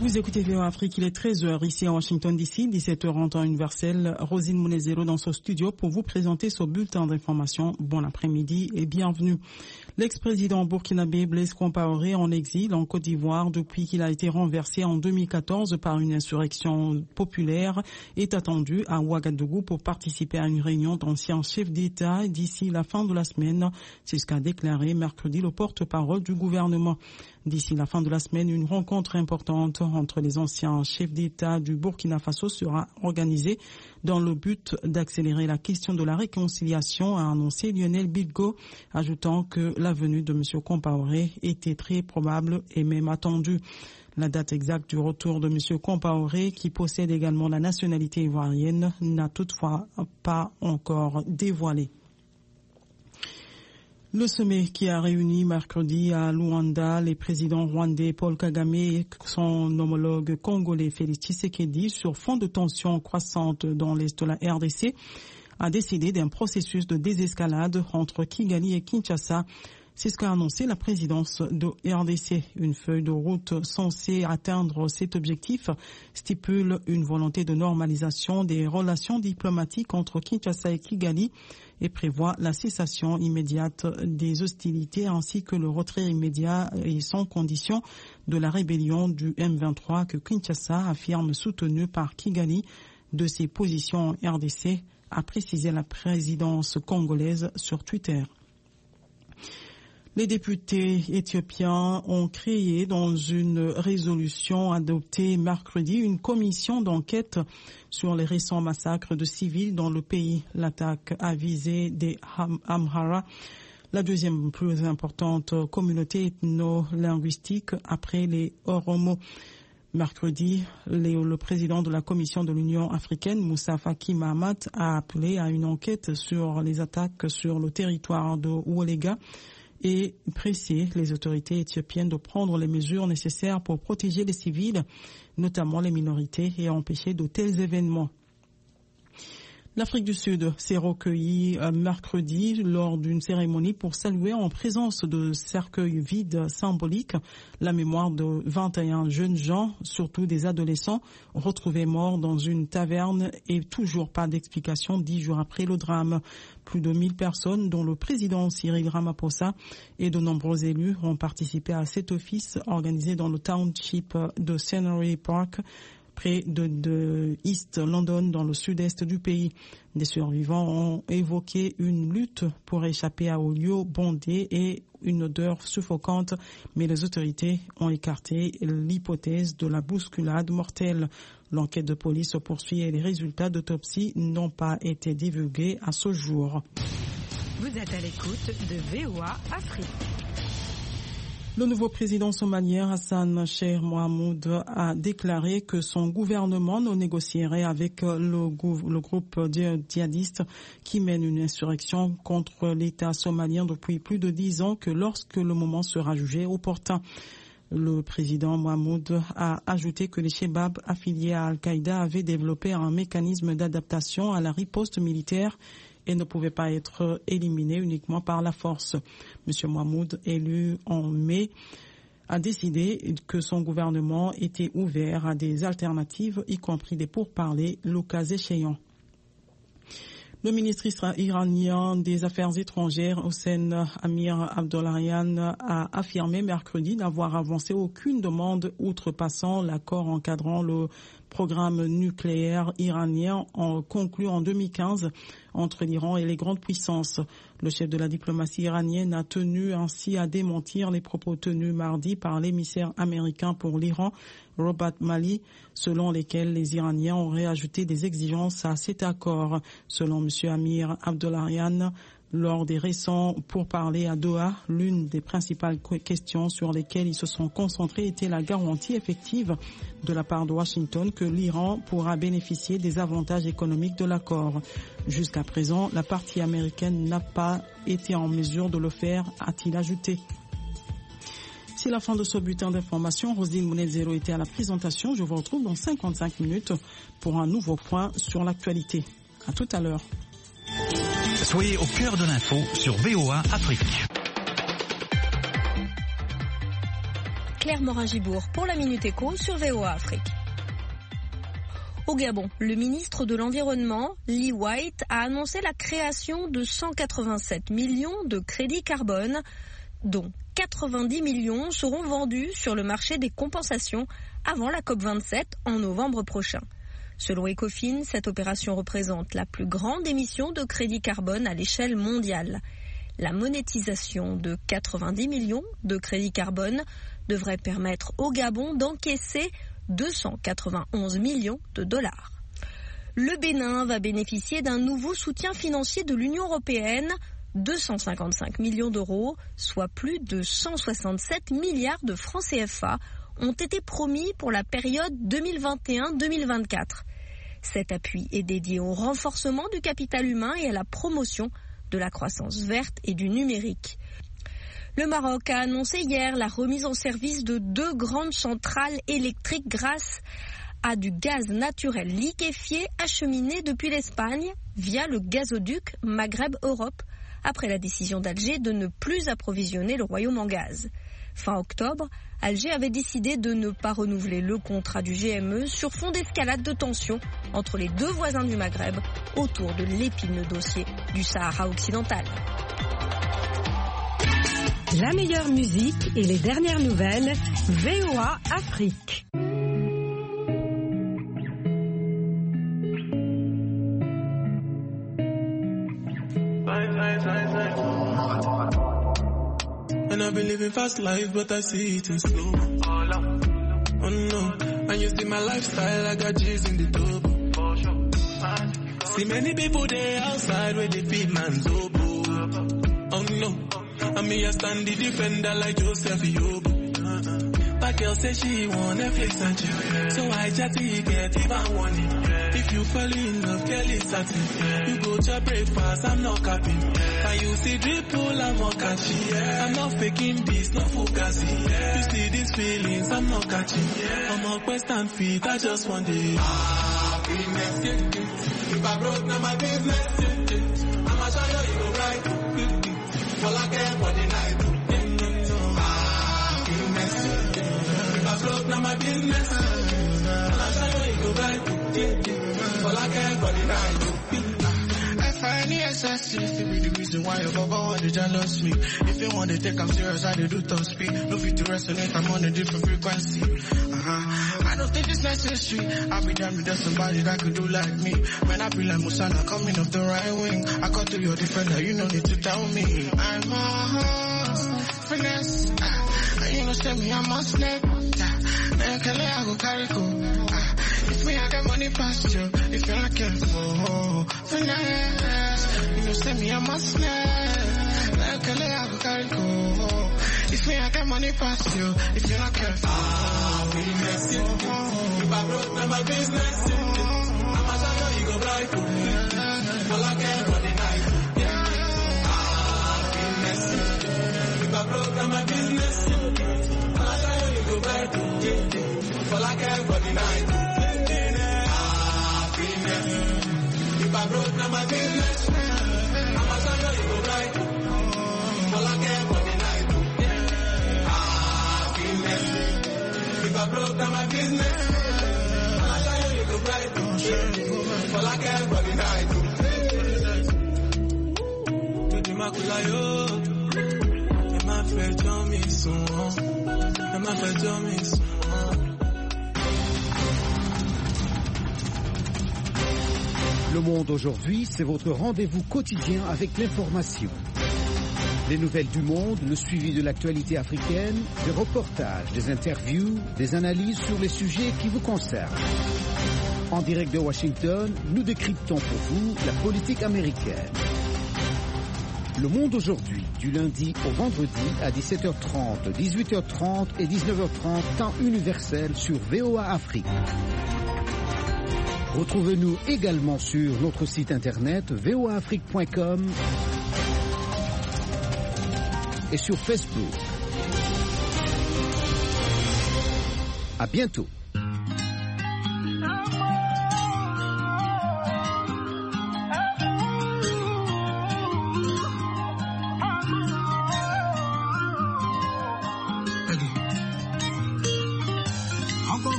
Vous écoutez VOA Afrique, il est 13h ici à Washington DC, 17h en temps universel. Rosine Mounezero dans ce studio pour vous présenter ce bulletin d'information. Bon après-midi et bienvenue. L'ex-président burkinabé Blaise Compaoré en exil en Côte d'Ivoire depuis qu'il a été renversé en 2014 par une insurrection populaire est attendu à Ouagadougou pour participer à une réunion d'anciens chefs d'État d'ici la fin de la semaine. C'est ce qu'a déclaré mercredi le porte-parole du gouvernement. D'ici la fin de la semaine, une rencontre importante entre les anciens chefs d'État du Burkina Faso sera organisée dans le but d'accélérer la question de la réconciliation, a annoncé Lionel Bilgo, ajoutant que la venue de M. Compaoré était très probable et même attendue. La date exacte du retour de M. Compaoré, qui possède également la nationalité ivoirienne, n'a toutefois pas encore dévoilé. Le sommet qui a réuni mercredi à Luanda les présidents rwandais Paul Kagame et son homologue congolais Félix Tshisekedi sur fond de tensions croissantes dans l'est de la RDC a décidé d'un processus de désescalade entre Kigali et Kinshasa. C'est ce qu'a annoncé la présidence de RDC. Une feuille de route censée atteindre cet objectif stipule une volonté de normalisation des relations diplomatiques entre Kinshasa et Kigali et prévoit la cessation immédiate des hostilités ainsi que le retrait immédiat et sans condition de la rébellion du M23 que Kinshasa affirme soutenue par Kigali de ses positions en RDC, a précisé la présidence congolaise sur Twitter. Les députés éthiopiens ont créé dans une résolution adoptée mercredi une commission d'enquête sur les récents massacres de civils dans le pays. L'attaque a visé des Amhara, la deuxième plus importante communauté ethno-linguistique après les Oromo. Mercredi, le président de la Commission de l'Union africaine, Moussa Faki Mahamat, a appelé à une enquête sur les attaques sur le territoire de Wolega et pressé les autorités éthiopiennes de prendre les mesures nécessaires pour protéger les civils, notamment les minorités, et empêcher de tels événements. L'Afrique du Sud s'est recueillie mercredi lors d'une cérémonie pour saluer en présence de cercueils vides symboliques la mémoire de 21 jeunes gens, surtout des adolescents, retrouvés morts dans une taverne et toujours pas d'explication 10 jours après le drame. Plus de 1000 personnes, dont le président Cyril Ramaphosa et de nombreux élus, ont participé à cet office organisé dans le township de Scenery Park, près de East London, dans le sud-est du pays. Des survivants ont évoqué une lutte pour échapper à un lieu bondé et une odeur suffocante, mais les autorités ont écarté l'hypothèse de la bousculade mortelle. L'enquête de police se poursuit et les résultats d'autopsie n'ont pas été divulgués à ce jour. Vous êtes à l'écoute de VOA Afrique. Le nouveau président somalien Hassan Sheikh Mohamud a déclaré que son gouvernement ne négocierait avec le groupe djihadiste qui mène une insurrection contre l'État somalien depuis plus de 10 ans que lorsque le moment sera jugé opportun. Le président Mohamud a ajouté que les Chebab affiliés à Al-Qaïda avaient développé un mécanisme d'adaptation à la riposte militaire et ne pouvait pas être éliminé uniquement par la force. M. Mohamed, élu en mai, a décidé que son gouvernement était ouvert à des alternatives, y compris des pourparlers, le cas échéant. Le ministre iranien des Affaires étrangères, Hossein Amir-Abdollahian, a affirmé mercredi n'avoir avancé aucune demande outrepassant l'accord encadrant le programme nucléaire iranien conclu en 2015 entre l'Iran et les grandes puissances. Le chef de la diplomatie iranienne a tenu ainsi à démentir les propos tenus mardi par l'émissaire américain pour l'Iran, Robert Malley, selon lesquels les Iraniens auraient ajouté des exigences à cet accord. Selon M. Amir Abdollahian, lors des récents pourparlers à Doha, l'une des principales questions sur lesquelles ils se sont concentrés était la garantie effective de la part de Washington que l'Iran pourra bénéficier des avantages économiques de l'accord. Jusqu'à présent, la partie américaine n'a pas été en mesure de le faire, a-t-il ajouté. C'est la fin de ce bulletin d'information. Roselyne Mounezero était à la présentation. Je vous retrouve dans 55 minutes pour un nouveau point sur l'actualité. À tout à l'heure. Soyez au cœur de l'info sur VOA Afrique. Claire Morin-Gibourg pour la Minute Éco sur VOA Afrique. Au Gabon, le ministre de l'Environnement, Lee White, a annoncé la création de 187 millions de crédits carbone, dont 90 millions seront vendus sur le marché des compensations avant la COP27 en novembre prochain. Selon Ecofin, cette opération représente la plus grande émission de crédits carbone à l'échelle mondiale. La monétisation de 90 millions de crédits carbone devrait permettre au Gabon d'encaisser 291 millions de dollars. Le Bénin va bénéficier d'un nouveau soutien financier de l'Union européenne, 255 millions d'euros, soit plus de 167 milliards de francs CFA, ont été promis pour la période 2021-2024. Cet appui est dédié au renforcement du capital humain et à la promotion de la croissance verte et du numérique. Le Maroc a annoncé hier la remise en service de 2 grandes centrales électriques grâce à du gaz naturel liquéfié acheminé depuis l'Espagne via le gazoduc Maghreb-Europe après la décision d'Alger de ne plus approvisionner le royaume en gaz. Fin octobre, Alger avait décidé de ne pas renouveler le contrat du GME sur fond d'escalade de tensions entre les 2 voisins du Maghreb autour de l'épineux dossier du Sahara occidental. La meilleure musique et les dernières nouvelles, VOA Afrique. And I've been living fast life, but I see it in slow. Oh no, and you see my lifestyle, I got G's in the double. See many people there outside where they feed man's oboe. Oh no, and me I stand the defender like Joseph Yobo. That girl say she want Netflix and chill, so I chatty get even warning. If you fall in love, girl, it's certain. You go to breakfast, I'm not capping. And you see dripple, I'm not catching. I'm not faking this, not focusing. You see these feelings, I'm not catching. I'm on quest and feet, I just want it. Happiness, if I broke, now my business. I'ma show you go right. All I care for the night. If I broke, now my business. I'ma show you go right. All I care for the night. F-I-N-E-S-S-E, if it be the reason why your baba want to jealous me. If you want to take I'm serious, I do top speed. No fit to resonate, I'm on a different frequency. I don't think it's necessary. I'll be damned if there's somebody that could do like me. When I be like Musala coming off the right wing, I got to your defender, you no need to tell me. I'm a finesse. And you know say me, I'm a snake. Now Kelly, I go carry go. If me, I got money past you. If you're not careful, finesse. You know say me, I'm a snake. Now Kelly, I go carry go. If me, I got money past you. If you're not careful, we mess it. If I broke, now my business. I'ma show you go bright. All I care for the night. We mess it. If I broke, now my business. I'ma show you go bright. All I care for the night. If I broke, now my business. I'ma show you go bright. All I care for the night. If I broke down my business, I'll show you go bright. All I care for the night. To the Makulayo, Emma fait jamais son, Emma fait jamais son. Le Monde aujourd'hui, c'est votre rendez-vous quotidien avec l'information. Les nouvelles du monde, le suivi de l'actualité africaine, des reportages, des interviews, des analyses sur les sujets qui vous concernent. En direct de Washington, nous décryptons pour vous la politique américaine. Le Monde aujourd'hui, du lundi au vendredi à 17h30, 18h30 et 19h30, temps universel sur VOA Afrique. Retrouvez-nous également sur notre site internet voaafrique.com et sur Facebook. À bientôt.